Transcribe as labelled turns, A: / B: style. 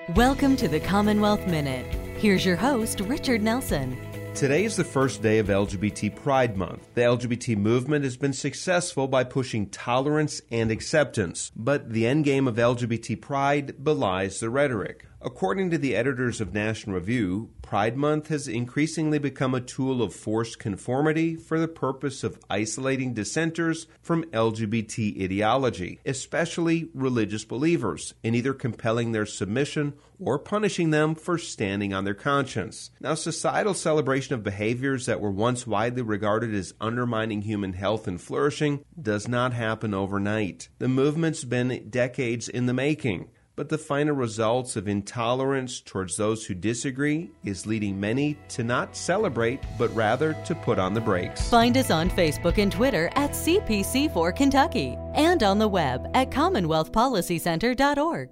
A: Welcome to the Commonwealth Minute. Here's your host, Richard Nelson.
B: Today is the first day of LGBT Pride Month. The LGBT movement has been successful by pushing tolerance and acceptance, but the endgame of LGBT pride belies the rhetoric. According to the editors of National Review, Pride Month has increasingly become a tool of forced conformity for the purpose of isolating dissenters from LGBT ideology, especially religious believers, and either compelling their submission or punishing them for standing on their conscience. Now, societal celebration of behaviors that were once widely regarded as undermining human health and flourishing does not happen overnight. The movement's been decades in the making. But the final results of intolerance towards those who disagree is leading many to not celebrate, but rather to put on the brakes.
A: Find us on Facebook and Twitter at CPC4 Kentucky and on the web at CommonwealthPolicyCenter.org.